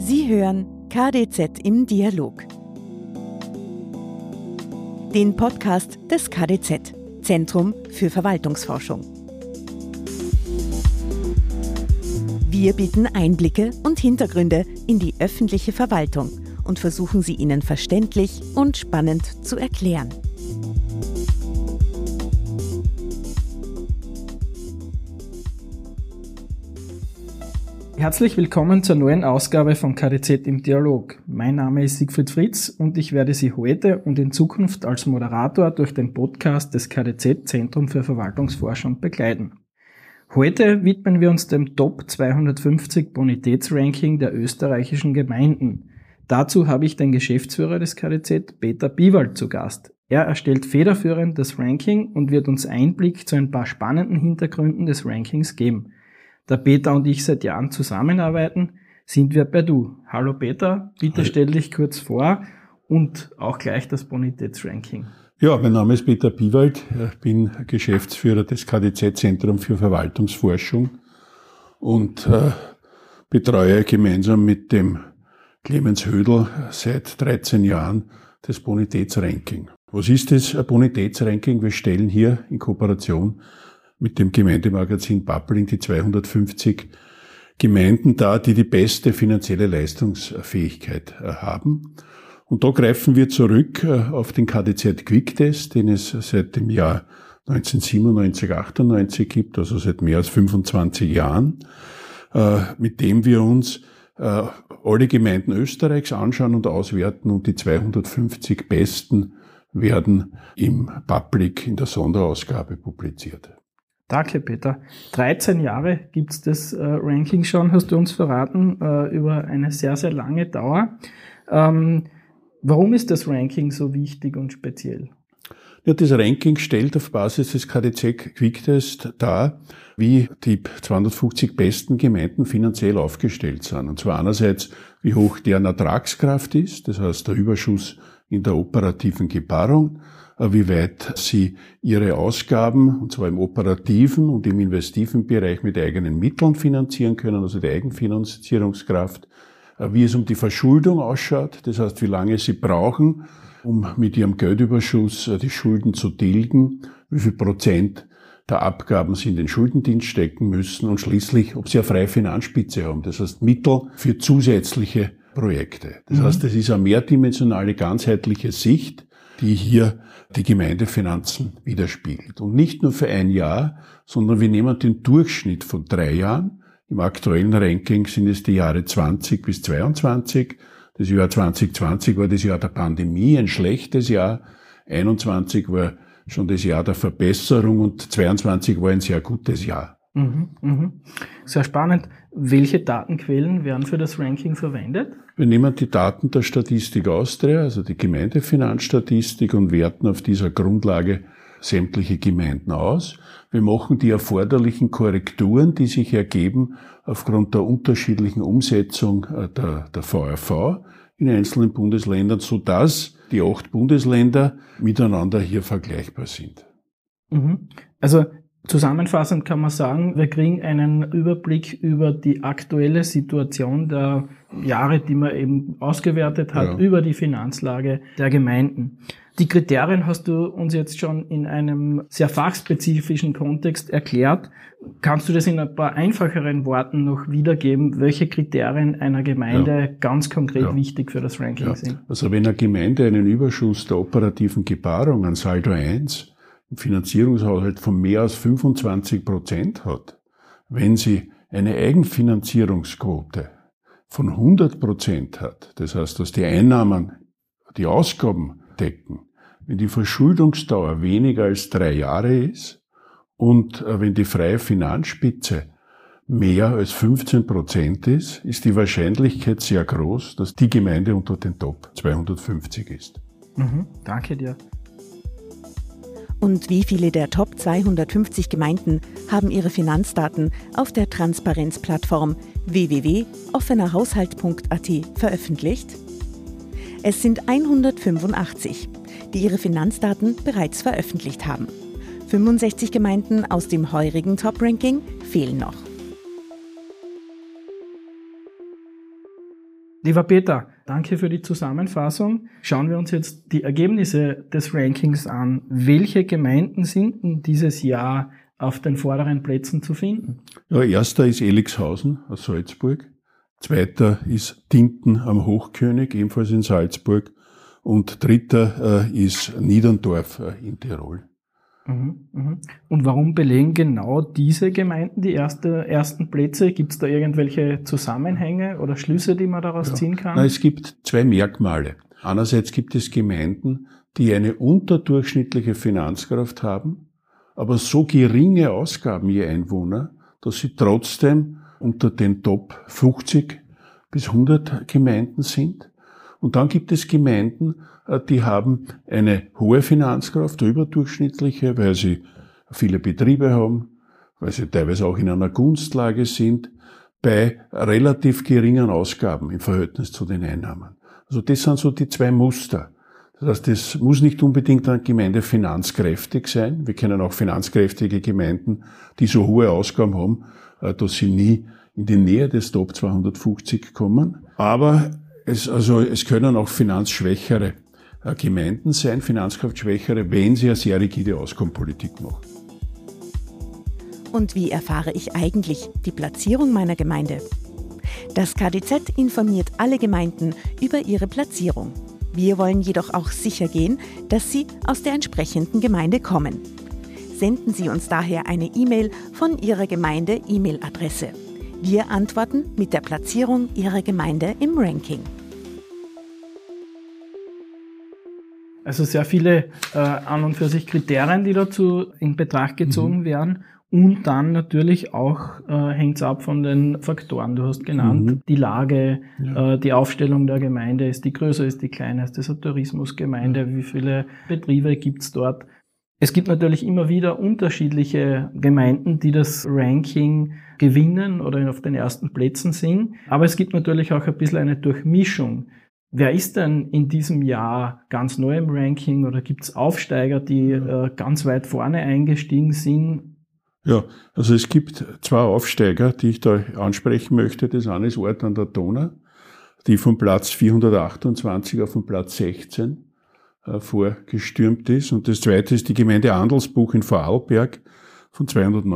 Sie hören KDZ im Dialog, den Podcast des KDZ, Zentrum für Verwaltungsforschung. Wir bieten Einblicke und Hintergründe in die öffentliche Verwaltung und versuchen sie Ihnen verständlich und spannend zu erklären. Herzlich willkommen zur neuen Ausgabe von KDZ im Dialog. Mein Name ist Siegfried Fritz und ich werde Sie heute und in Zukunft als Moderator durch den Podcast des KDZ Zentrum für Verwaltungsforschung begleiten. Heute widmen wir uns dem Top 250 Bonitätsranking der österreichischen Gemeinden. Dazu habe ich den Geschäftsführer des KDZ, Peter Biewald, zu Gast. Er erstellt federführend das Ranking und wird uns Einblick zu ein paar spannenden Hintergründen des Rankings geben. Da Peter und ich seit Jahren zusammenarbeiten, sind wir per Du. Hallo Peter, bitte stell dich kurz vor und auch gleich das Bonitätsranking. Ja, mein Name ist Peter Biewald, ich bin Geschäftsführer des KDZ Zentrum für Verwaltungsforschung und betreue gemeinsam mit dem Clemens Hödel seit 13 Jahren das Bonitätsranking. Was ist das Bonitätsranking? Wir stellen hier in Kooperation mit dem Gemeindemagazin Bubbling die 250 Gemeinden dar, die die beste finanzielle Leistungsfähigkeit haben. Und da greifen wir zurück auf den KDZ Quick-Test, den es seit dem Jahr 1997, 98 gibt, also seit mehr als 25 Jahren, mit dem wir uns alle Gemeinden Österreichs anschauen und auswerten und die 250 besten werden im Public in der Sonderausgabe publiziert. Danke, Peter. 13 Jahre gibt's das Ranking schon, hast du uns verraten, über eine sehr, sehr lange Dauer. Warum ist das Ranking so wichtig und speziell? Ja, das Ranking stellt auf Basis des KDZ Quick-Test dar, wie die 250 besten Gemeinden finanziell aufgestellt sind. Und zwar einerseits, wie hoch deren Ertragskraft ist, das heißt der Überschuss in der operativen Gebarung, wie weit sie ihre Ausgaben, und zwar im operativen und im investiven Bereich, mit eigenen Mitteln finanzieren können, also die Eigenfinanzierungskraft, wie es um die Verschuldung ausschaut, das heißt, wie lange sie brauchen, um mit ihrem Geldüberschuss die Schulden zu tilgen, wie viel Prozent der Abgaben sie in den Schuldendienst stecken müssen und schließlich, ob sie eine freie Finanzspitze haben, das heißt Mittel für zusätzliche Projekte. Das heißt, es ist eine mehrdimensionale, ganzheitliche Sicht, die hier die Gemeindefinanzen widerspiegelt. Und nicht nur für ein Jahr, sondern wir nehmen den Durchschnitt von 3 Jahren. Im aktuellen Ranking sind es die Jahre 20 bis 22. Das Jahr 2020 war das Jahr der Pandemie, ein schlechtes Jahr. 21 war schon das Jahr der Verbesserung und 22 war ein sehr gutes Jahr. Sehr spannend. Welche Datenquellen werden für das Ranking verwendet? Wir nehmen die Daten der Statistik Austria, also die Gemeindefinanzstatistik, und werten auf dieser Grundlage sämtliche Gemeinden aus. Wir machen die erforderlichen Korrekturen, die sich ergeben aufgrund der unterschiedlichen Umsetzung der VRV in einzelnen Bundesländern, sodass die 8 Bundesländer miteinander hier vergleichbar sind. Also zusammenfassend kann man sagen, wir kriegen einen Überblick über die aktuelle Situation der Jahre, die man eben ausgewertet hat, über die Finanzlage der Gemeinden. Die Kriterien hast du uns jetzt schon in einem sehr fachspezifischen Kontext erklärt. Kannst du das in ein paar einfacheren Worten noch wiedergeben, welche Kriterien einer Gemeinde ganz konkret wichtig für das Ranking sind? Also wenn eine Gemeinde einen Überschuss der operativen Gebarung an Saldo 1 im Finanzierungshaushalt von mehr als 25% hat, wenn sie eine Eigenfinanzierungsquote von 100% hat, das heißt, dass die Einnahmen die Ausgaben decken, wenn die Verschuldungsdauer weniger als 3 Jahre ist und wenn die freie Finanzspitze mehr als 15% ist die Wahrscheinlichkeit sehr groß, dass die Gemeinde unter den Top 250 ist. Danke dir. Und wie viele der Top 250 Gemeinden haben ihre Finanzdaten auf der Transparenzplattform www.offenerhaushalt.at veröffentlicht? Es sind 185, die ihre Finanzdaten bereits veröffentlicht haben. 65 Gemeinden aus dem heurigen Top-Ranking fehlen noch. Lieber Peter, danke für die Zusammenfassung. Schauen wir uns jetzt die Ergebnisse des Rankings an. Welche Gemeinden sind denn dieses Jahr auf den vorderen Plätzen zu finden? Ja, erster ist Elixhausen aus Salzburg. Zweiter ist Tinten am Hochkönig, ebenfalls in Salzburg. Und dritter ist Niederndorf in Tirol. Und warum belegen genau diese Gemeinden die ersten Plätze? Gibt es da irgendwelche Zusammenhänge oder Schlüsse, die man daraus ziehen kann? Na, es gibt zwei Merkmale. Einerseits gibt es Gemeinden, die eine unterdurchschnittliche Finanzkraft haben, aber so geringe Ausgaben je Einwohner, dass sie trotzdem unter den Top 50 bis 100 Gemeinden sind. Und dann gibt es Gemeinden, die haben eine hohe Finanzkraft, überdurchschnittliche, weil sie viele Betriebe haben, weil sie teilweise auch in einer Gunstlage sind, bei relativ geringen Ausgaben im Verhältnis zu den Einnahmen. Also das sind so die zwei Muster. Das heißt, es muss nicht unbedingt eine Gemeinde finanzkräftig sein. Wir kennen auch finanzkräftige Gemeinden, die so hohe Ausgaben haben, dass sie nie in die Nähe des Top 250 kommen. Aber es können auch finanzschwächere Gemeinden sein, finanzkraftschwächere, wenn sie eine sehr rigide Ausgabenpolitik machen. Und wie erfahre ich eigentlich die Platzierung meiner Gemeinde? Das KDZ informiert alle Gemeinden über ihre Platzierung. Wir wollen jedoch auch sicher gehen, dass sie aus der entsprechenden Gemeinde kommen. Senden Sie uns daher eine E-Mail von Ihrer Gemeinde-E-Mail-Adresse. Wir antworten mit der Platzierung Ihrer Gemeinde im Ranking. Also sehr viele an und für sich Kriterien, die dazu in Betracht gezogen werden. Und dann natürlich auch hängt es ab von den Faktoren. Du hast genannt, die Lage, die Aufstellung der Gemeinde, ist die größer, ist die kleiner, ist das eine Tourismusgemeinde, wie viele Betriebe gibt es dort. Es gibt natürlich immer wieder unterschiedliche Gemeinden, die das Ranking gewinnen oder auf den ersten Plätzen sind. Aber es gibt natürlich auch ein bisschen eine Durchmischung. Wer ist denn in diesem Jahr ganz neu im Ranking oder gibt es Aufsteiger, die ganz weit vorne eingestiegen sind? Ja, also es gibt zwei Aufsteiger, die ich da ansprechen möchte. Das eine ist Ort an der Donau, die vom Platz 428 auf den Platz 16 vorgestürmt ist. Und das zweite ist die Gemeinde Andelsbuch in Vorarlberg von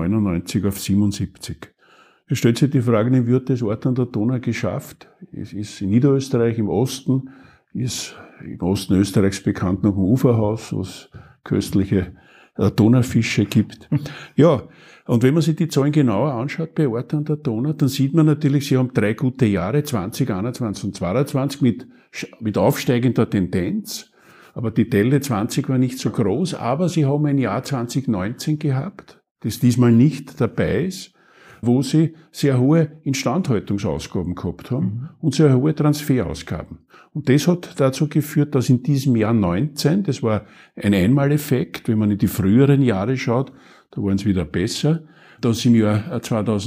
299 auf 77. Es stellt sich die Frage, wie wird das Ort an der Donau geschafft? Es ist in Niederösterreich im Osten, ist im Osten Österreichs bekannt nach dem Uferhaus, wo es köstliche Donaufische gibt. Ja, und wenn man sich die Zahlen genauer anschaut bei Ort an der Donau, dann sieht man natürlich, sie haben 3 gute Jahre, 20, 21 und 22 mit aufsteigender Tendenz. Aber die Delle 20 war nicht so groß, aber sie haben ein Jahr 2019 gehabt, das diesmal nicht dabei ist, wo sie sehr hohe Instandhaltungsausgaben gehabt haben und sehr hohe Transferausgaben. Und das hat dazu geführt, dass in diesem Jahr 19, das war ein Einmaleffekt, wenn man in die früheren Jahre schaut, da waren es wieder besser, dass sie im Jahr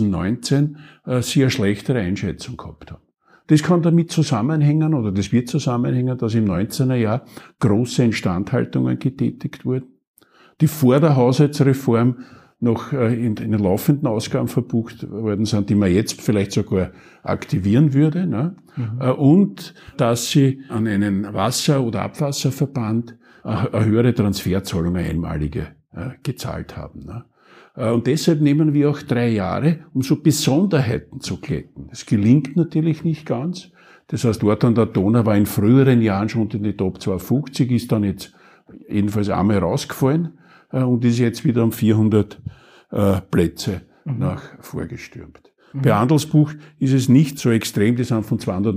2019 sehr schlechtere Einschätzung gehabt haben. Das kann damit zusammenhängen, oder das wird zusammenhängen, dass im 19er Jahr große Instandhaltungen getätigt wurden. Die vor der Haushaltsreform noch in den laufenden Ausgaben verbucht worden sind, die man jetzt vielleicht sogar aktivieren würde, ne? Und dass sie an einen Wasser- oder Abwasserverband eine höhere Transferzahlung, eine einmalige, gezahlt haben. Ne? Und deshalb nehmen wir auch 3 Jahre, um so Besonderheiten zu glätten. Das gelingt natürlich nicht ganz. Das heißt, Ort an der Donau war in früheren Jahren schon in die Top 250, ist dann jetzt jedenfalls einmal rausgefallen und ist jetzt wieder um 400 Plätze nach vorgestürmt. Bei Andelsbuch ist es nicht so extrem, die sind von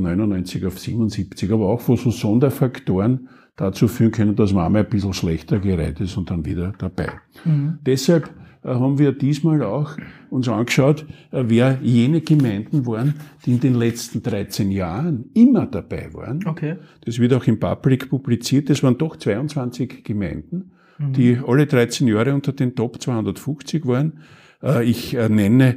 299 auf 77, aber auch wo so Sonderfaktoren dazu führen können, dass man einmal ein bisschen schlechter gereiht ist und dann wieder dabei. Deshalb haben wir diesmal auch uns angeschaut, wer jene Gemeinden waren, die in den letzten 13 Jahren immer dabei waren. Okay. Das wird auch im Public publiziert. Das waren doch 22 Gemeinden, die alle 13 Jahre unter den Top 250 waren. Ich nenne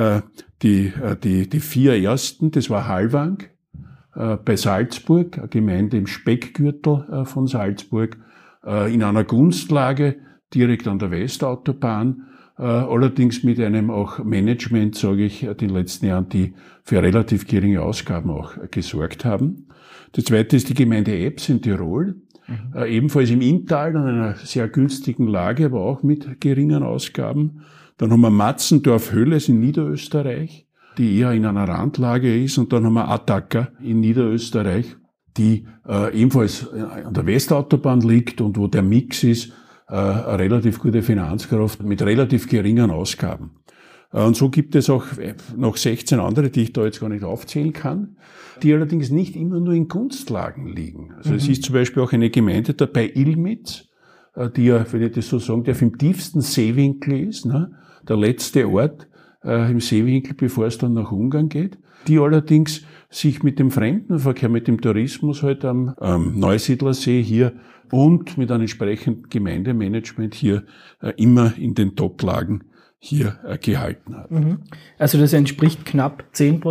die 4 ersten. Das war Hallwang bei Salzburg, eine Gemeinde im Speckgürtel von Salzburg, in einer Gunstlage direkt an der Westautobahn, allerdings mit einem auch Management, sage ich, in den letzten Jahren, die für relativ geringe Ausgaben auch gesorgt haben. Das zweite ist die Gemeinde Ebbs in Tirol, ebenfalls im Inntal, an einer sehr günstigen Lage, aber auch mit geringen Ausgaben. Dann haben wir Matzendorf-Höhles in Niederösterreich, die eher in einer Randlage ist. Und dann haben wir Attaka in Niederösterreich, die ebenfalls an der Westautobahn liegt und wo der Mix ist, eine relativ gute Finanzkraft mit relativ geringen Ausgaben. Und so gibt es auch noch 16 andere, die ich da jetzt gar nicht aufzählen kann, die allerdings nicht immer nur in Gunstlagen liegen. Also es ist zum Beispiel auch eine Gemeinde dabei, Ilmitz, die ja, wenn ich das so sagen darf, im tiefsten Seewinkel ist, ne? Der letzte Ort im Seewinkel, bevor es dann nach Ungarn geht, die allerdings sich mit dem Fremdenverkehr, mit dem Tourismus halt am Neusiedlersee hier und mit einem entsprechenden Gemeindemanagement hier immer in den Top-Lagen hier gehalten hat. Also das entspricht knapp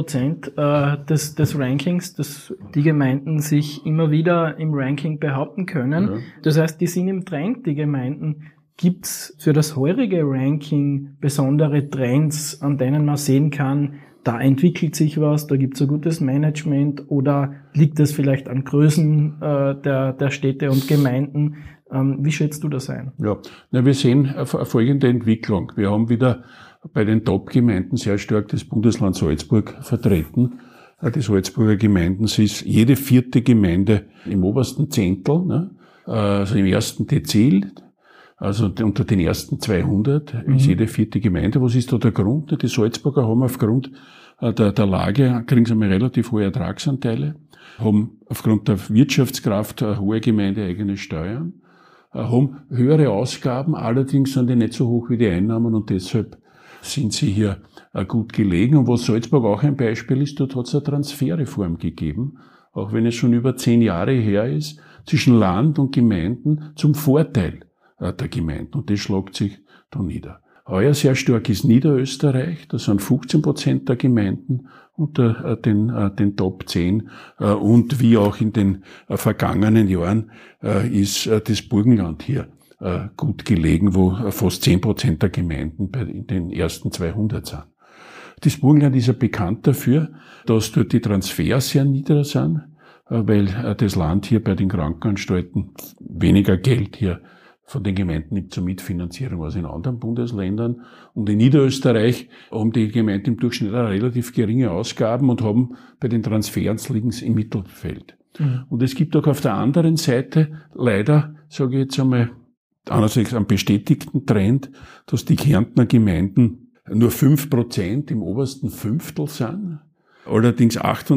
10% des Rankings, dass die Gemeinden sich immer wieder im Ranking behaupten können. Ja. Das heißt, die sind im Trend, die Gemeinden. Gibt's für das heurige Ranking besondere Trends, an denen man sehen kann, da entwickelt sich was, da gibt's ein gutes Management, oder liegt es vielleicht an Größen der Städte und Gemeinden? Wie schätzt du das ein? Ja, wir sehen folgende Entwicklung. Wir haben wieder bei den Top-Gemeinden sehr stark das Bundesland Salzburg vertreten. Die Salzburger Gemeinden ist jede 4. Gemeinde im obersten Zehntel, ne? Also im ersten Dezil. Also unter den ersten 200 ist jede 4. Gemeinde. Was ist da der Grund? Die Salzburger haben aufgrund der Lage, kriegen sie mal relativ hohe Ertragsanteile, haben aufgrund der Wirtschaftskraft hohe gemeindeeigene Steuern, haben höhere Ausgaben, allerdings sind die nicht so hoch wie die Einnahmen und deshalb sind sie hier gut gelegen. Und was Salzburg auch ein Beispiel ist, dort hat es eine Transferreform gegeben, auch wenn es schon über 10 Jahre her ist, zwischen Land und Gemeinden zum Vorteil der Gemeinden. Und das schlägt sich da nieder. Heuer sehr stark ist Niederösterreich, das sind 15% der Gemeinden unter den Top 10. Und wie auch in den vergangenen Jahren ist das Burgenland hier gut gelegen, wo fast 10% der Gemeinden in den ersten 200 sind. Das Burgenland ist ja bekannt dafür, dass dort die Transfers sehr niedrig sind, weil das Land hier bei den Krankenanstalten weniger Geld hier von den Gemeinden nimmt zur Mitfinanzierung als in anderen Bundesländern. Und in Niederösterreich haben die Gemeinden im Durchschnitt relativ geringe Ausgaben und haben bei den Transfers liegen sie im Mittelfeld. Und es gibt auch auf der anderen Seite leider, sage ich jetzt einmal, einerseits einen bestätigten Trend, dass die Kärntner Gemeinden nur 5% im obersten Fünftel sind. Allerdings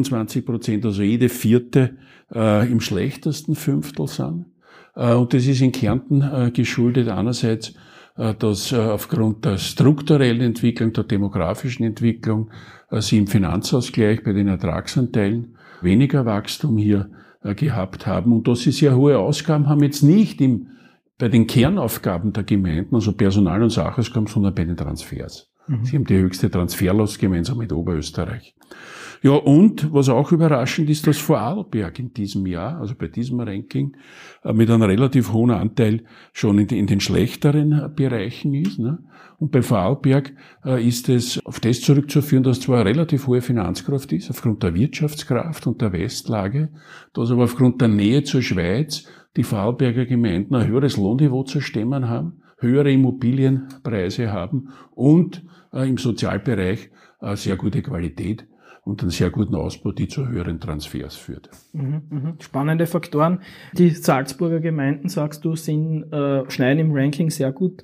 28%, also jede 4. im schlechtesten Fünftel sind. Und das ist in Kärnten geschuldet einerseits, dass aufgrund der strukturellen Entwicklung, der demografischen Entwicklung, sie im Finanzausgleich bei den Ertragsanteilen weniger Wachstum hier gehabt haben und dass sie sehr hohe Ausgaben haben, jetzt nicht bei den Kernaufgaben der Gemeinden, also Personal- und Sachausgaben, sondern bei den Transfers. Sie haben die höchste Transferlast gemeinsam mit Oberösterreich. Ja, und was auch überraschend ist, dass Vorarlberg in diesem Jahr, also bei diesem Ranking, mit einem relativ hohen Anteil schon in den schlechteren Bereichen ist. Ne? Und bei Vorarlberg ist es auf das zurückzuführen, dass zwar eine relativ hohe Finanzkraft ist, aufgrund der Wirtschaftskraft und der Westlage, dass aber aufgrund der Nähe zur Schweiz die Vorarlberger Gemeinden ein höheres Lohnniveau zu stemmen haben, höhere Immobilienpreise haben und im Sozialbereich sehr gute Qualität und einen sehr guten Ausbau, die zu höheren Transfers führt. Spannende Faktoren. Die Salzburger Gemeinden, sagst du, schneiden im Ranking sehr gut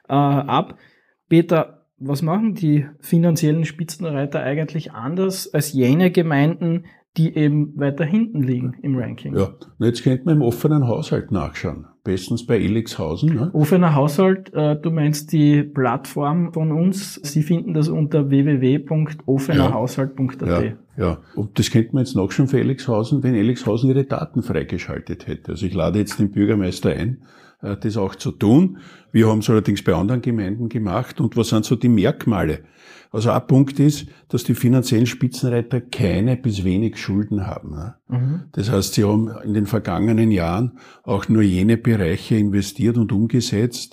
ab. Peter, was machen die finanziellen Spitzenreiter eigentlich anders als jene Gemeinden, die eben weiter hinten liegen im Ranking? Ja, jetzt könnte man im offenen Haushalt nachschauen. Bestens bei Elixhausen. Ne? Offener Haushalt, du meinst die Plattform von uns. Sie finden das unter www.offenerhaushalt.at. Ja, und das könnte man jetzt nachschauen für Elixhausen, wenn Elixhausen ihre Daten freigeschaltet hätte. Also ich lade jetzt den Bürgermeister ein, das auch zu tun. Wir haben es allerdings bei anderen Gemeinden gemacht. Und was sind so die Merkmale? Also ein Punkt ist, dass die finanziellen Spitzenreiter keine bis wenig Schulden haben. Ne? Das heißt, sie haben in den vergangenen Jahren auch nur jene Bereiche investiert und umgesetzt,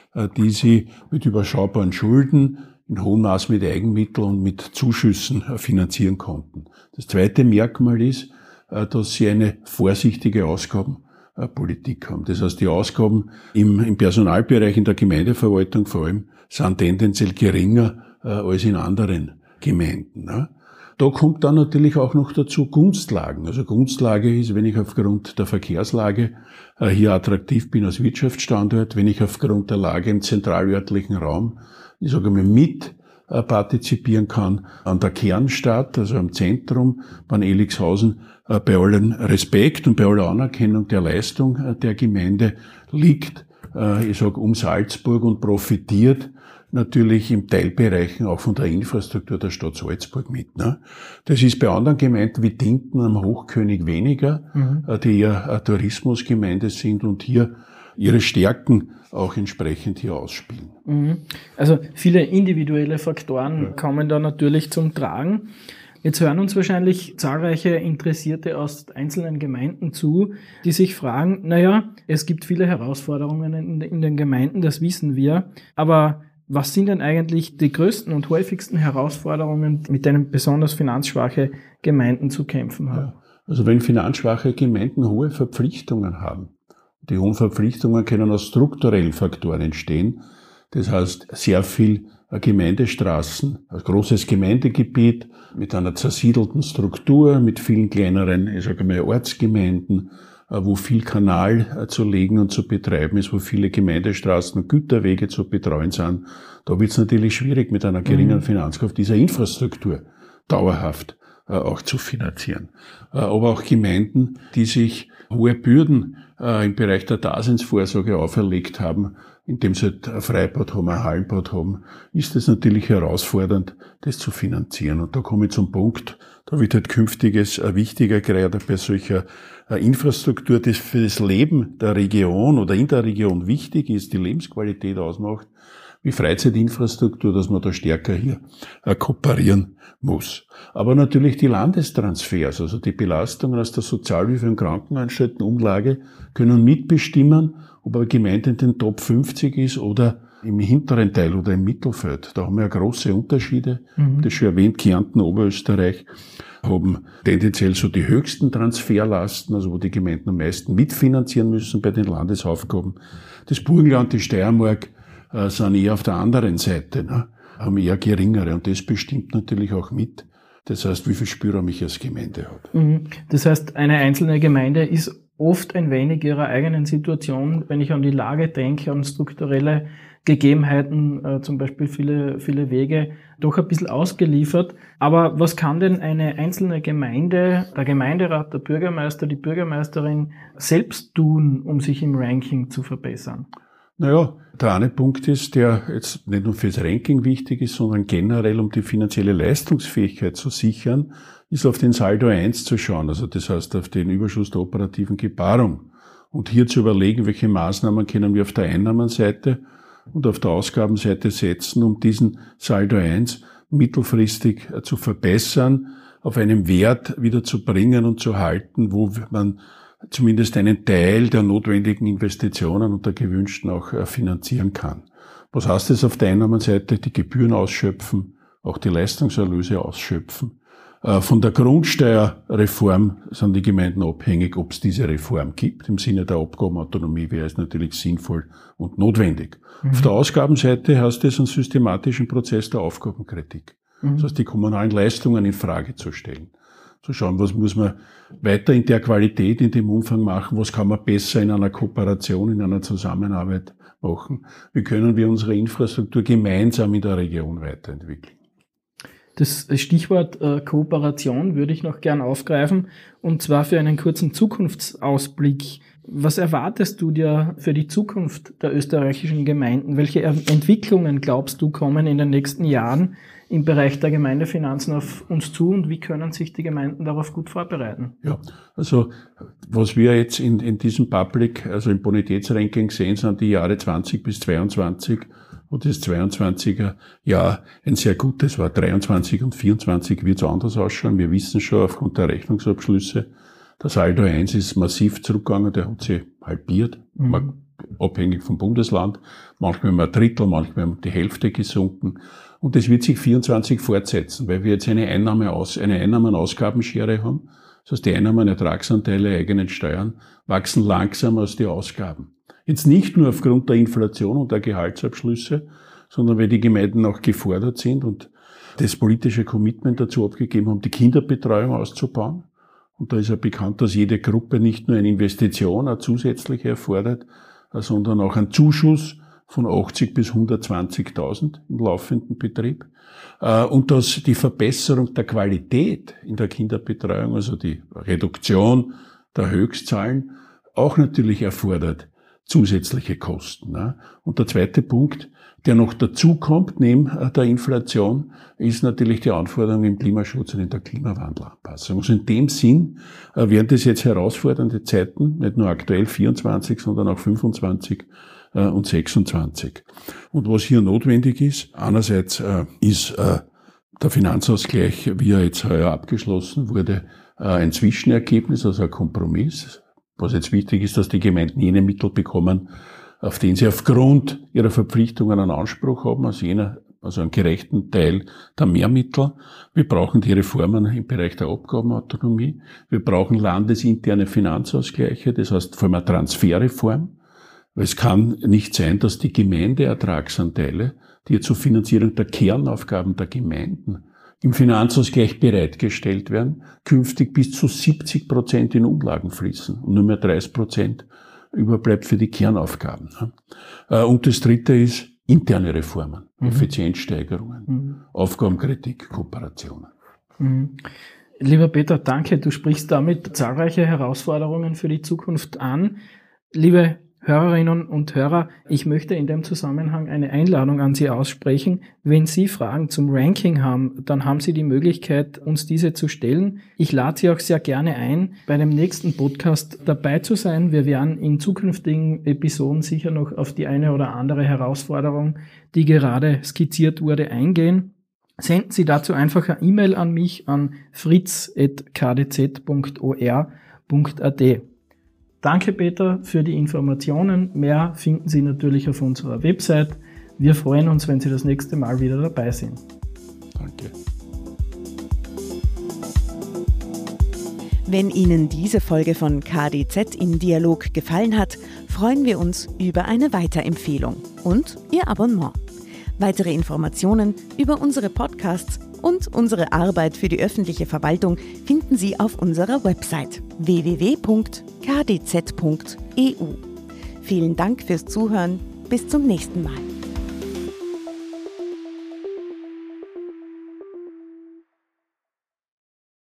die sie mit überschaubaren Schulden in hohem Maß mit Eigenmitteln und mit Zuschüssen finanzieren konnten. Das zweite Merkmal ist, dass sie eine vorsichtige Ausgabenpolitik haben. Das heißt, die Ausgaben im Personalbereich, in der Gemeindeverwaltung vor allem, sind tendenziell geringer als in anderen Gemeinden. Da kommt dann natürlich auch noch dazu Gunstlagen. Also Gunstlage ist, wenn ich aufgrund der Verkehrslage hier attraktiv bin als Wirtschaftsstandort, wenn ich aufgrund der Lage im zentralörtlichen Raum, ich sage mal, mit partizipieren kann an der Kernstadt, also am Zentrum, bei Elixhausen, bei allem Respekt und bei aller Anerkennung der Leistung der Gemeinde liegt, ich sage, um Salzburg und profitiert natürlich im Teilbereichen auch von der Infrastruktur der Stadt Salzburg mit. Das ist bei anderen Gemeinden wie Dinten am Hochkönig weniger, die eher eine Tourismusgemeinde sind und hier ihre Stärken auch entsprechend hier ausspielen. Also viele individuelle Faktoren kommen da natürlich zum Tragen. Jetzt hören uns wahrscheinlich zahlreiche Interessierte aus einzelnen Gemeinden zu, die sich fragen, naja, es gibt viele Herausforderungen in den Gemeinden, das wissen wir, aber was sind denn eigentlich die größten und häufigsten Herausforderungen, mit denen besonders finanzschwache Gemeinden zu kämpfen haben? Also wenn finanzschwache Gemeinden hohe Verpflichtungen haben, die hohen Verpflichtungen können aus strukturellen Faktoren entstehen. Das heißt, sehr viel Gemeindestraßen, ein großes Gemeindegebiet mit einer zersiedelten Struktur, mit vielen kleineren, ich sage mal, Ortsgemeinden, wo viel Kanal zu legen und zu betreiben ist, wo viele Gemeindestraßen und Güterwege zu betreuen sind. Da wird es natürlich schwierig, mit einer geringen Finanzkraft dieser Infrastruktur dauerhaft auch zu finanzieren. Aber auch Gemeinden, die sich hohe Bürden im Bereich der Daseinsvorsorge auferlegt haben, indem sie halt ein Freibad haben, ein Hallenbad haben, ist es natürlich herausfordernd, das zu finanzieren. Und da komme ich zum Punkt, da wird halt Künftiges wichtiger, gerade bei solcher Infrastruktur, das für das Leben der Region oder in der Region wichtig ist, die Lebensqualität ausmacht, wie Freizeitinfrastruktur, dass man da stärker hier kooperieren muss. Aber natürlich die Landestransfers, also die Belastungen aus der Sozialhilfe und Krankenanstaltenumlage, können mitbestimmen, ob eine Gemeinde in den Top 50 ist oder im hinteren Teil oder im Mittelfeld. Da haben wir ja große Unterschiede. Das schon erwähnt, Kärnten, Oberösterreich haben tendenziell so die höchsten Transferlasten, also wo die Gemeinden am meisten mitfinanzieren müssen bei den Landesaufgaben. Das Burgenland, die Steiermark sind eher auf der anderen Seite, haben eher geringere, und das bestimmt natürlich auch mit. Das heißt, wie viel Spielraum ich als Gemeinde habe. Das heißt, eine einzelne Gemeinde ist oft ein wenig ihrer eigenen Situation, wenn ich an die Lage denke, an strukturelle Gegebenheiten, zum Beispiel viele Wege, doch ein bisschen ausgeliefert. Aber was kann denn eine einzelne Gemeinde, der Gemeinderat, der Bürgermeister, die Bürgermeisterin selbst tun, um sich im Ranking zu verbessern? Naja, der eine Punkt ist, der jetzt nicht nur fürs Ranking wichtig ist, sondern generell, um die finanzielle Leistungsfähigkeit zu sichern, ist auf den Saldo 1 zu schauen, also das heißt auf den Überschuss der operativen Gebarung. Und hier zu überlegen, welche Maßnahmen können wir auf der Einnahmenseite und auf der Ausgabenseite setzen, um diesen Saldo 1 mittelfristig zu verbessern, auf einem Wert wieder zu bringen und zu halten, wo man zumindest einen Teil der notwendigen Investitionen und der gewünschten auch finanzieren kann. Was heißt das auf der Einnahmenseite? Die Gebühren ausschöpfen, auch die Leistungserlöse ausschöpfen. Von der Grundsteuerreform sind die Gemeinden abhängig, ob es diese Reform gibt. Im Sinne der Abgabenautonomie wäre es natürlich sinnvoll und notwendig. Auf der Ausgabenseite heißt es einen systematischen Prozess der Aufgabenkritik. Das heißt, die kommunalen Leistungen in Frage zu stellen. Zu schauen, was muss man weiter in der Qualität, in dem Umfang machen, was kann man besser in einer Kooperation, in einer Zusammenarbeit machen. Wie können wir unsere Infrastruktur gemeinsam in der Region weiterentwickeln? Das Stichwort Kooperation würde ich noch gern aufgreifen, und zwar für einen kurzen Zukunftsausblick. Was erwartest du dir für die Zukunft der österreichischen Gemeinden? Welche Entwicklungen, glaubst du, kommen in den nächsten Jahren im Bereich der Gemeindefinanzen auf uns zu, und wie können sich die Gemeinden darauf gut vorbereiten? Ja, also was wir jetzt in diesem Public, also im Bonitätsranking sehen, sind die Jahre 20 bis 22, und das 22er Jahr ein sehr gutes war. 23 und 24 wird es anders ausschauen. Wir wissen schon aufgrund der Rechnungsabschlüsse, der Saldo 1 ist massiv zurückgegangen, der hat sich halbiert. Man abhängig vom Bundesland, manchmal um ein Drittel, manchmal um die Hälfte gesunken. Und das wird sich 24 fortsetzen, weil wir jetzt eine Einnahmen-Ausgabenschere haben. Das heißt, die Einnahmen, Ertragsanteile, eigenen Steuern wachsen langsamer als die Ausgaben. Jetzt nicht nur aufgrund der Inflation und der Gehaltsabschlüsse, sondern weil die Gemeinden auch gefordert sind und das politische Commitment dazu abgegeben haben, die Kinderbetreuung auszubauen. Und da ist ja bekannt, dass jede Gruppe nicht nur eine Investition, eine zusätzliche erfordert, sondern auch einen Zuschuss von 80 bis 120.000 im laufenden Betrieb. Und dass die Verbesserung der Qualität in der Kinderbetreuung, also die Reduktion der Höchstzahlen, auch natürlich erfordert zusätzliche Kosten. Und der zweite Punkt, der noch dazukommt, neben der Inflation, ist natürlich die Anforderung im Klimaschutz und in der Klimawandelanpassung. Also in dem Sinn werden das jetzt herausfordernde Zeiten, nicht nur aktuell 24, sondern auch 25 und 26. Und was hier notwendig ist, einerseits ist der Finanzausgleich, wie er jetzt heuer abgeschlossen wurde, ein Zwischenergebnis, also ein Kompromiss. Was jetzt wichtig ist, dass die Gemeinden jene Mittel bekommen, auf den sie aufgrund ihrer Verpflichtungen einen Anspruch haben, also einen gerechten Teil der Mehrmittel. Wir brauchen die Reformen im Bereich der Abgabenautonomie. Wir brauchen landesinterne Finanzausgleiche, das heißt vor allem eine Transferreform. Weil es kann nicht sein, dass die Gemeindeertragsanteile, die zur Finanzierung der Kernaufgaben der Gemeinden im Finanzausgleich bereitgestellt werden, künftig bis zu 70% in Umlagen fließen und nur mehr 30% überbleibt für die Kernaufgaben. Und das dritte ist interne Reformen, Effizienzsteigerungen, Aufgabenkritik, Kooperationen. Lieber Peter, danke. Du sprichst damit zahlreiche Herausforderungen für die Zukunft an. Liebe Hörerinnen und Hörer, ich möchte in dem Zusammenhang eine Einladung an Sie aussprechen. Wenn Sie Fragen zum Ranking haben, dann haben Sie die Möglichkeit, uns diese zu stellen. Ich lade Sie auch sehr gerne ein, bei dem nächsten Podcast dabei zu sein. Wir werden in zukünftigen Episoden sicher noch auf die eine oder andere Herausforderung, die gerade skizziert wurde, eingehen. Senden Sie dazu einfach eine E-Mail an mich an fritz@kdz.or.at. Danke, Peter, für die Informationen. Mehr finden Sie natürlich auf unserer Website. Wir freuen uns, wenn Sie das nächste Mal wieder dabei sind. Danke. Wenn Ihnen diese Folge von KDZ im Dialog gefallen hat, freuen wir uns über eine Weiterempfehlung und Ihr Abonnement. Weitere Informationen über unsere Podcasts und unsere Arbeit für die öffentliche Verwaltung finden Sie auf unserer Website www.kdz.eu. Vielen Dank fürs Zuhören. Bis zum nächsten Mal.